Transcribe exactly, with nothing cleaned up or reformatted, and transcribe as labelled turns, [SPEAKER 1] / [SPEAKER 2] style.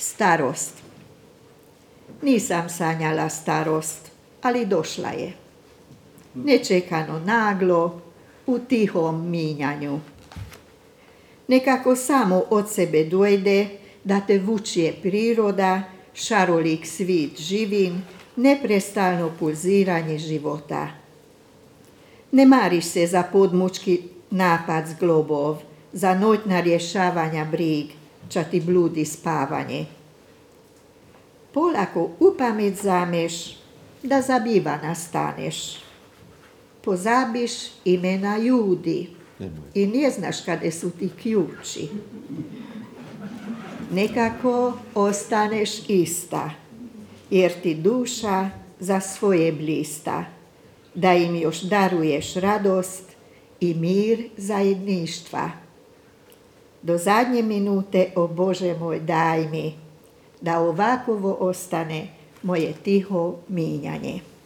[SPEAKER 1] Starost. Nisam sanjala starost, ali došla je. Nečekano naglo, u tihom minjanju. Nekako samo od sebe dojde da te vučje priroda, šarolik svit živin, neprestalno pulziranje života. Ne mariš se za podmučki napad zglobov, za noćna rješavanja brig, ča ti bludi spavanje. Polako u pamet zameš, da zabiva nastaneš. Pozabiš imena ljudi i ne znaš kade su ti ključi. Nekako ostaneš ista, jer ti duša za svoje blista, da im još daruješ radost i mir zajedništva. Do zadnje minute, o Bože moj, daj mi, da ovakovo ostane moje tiho minjanje.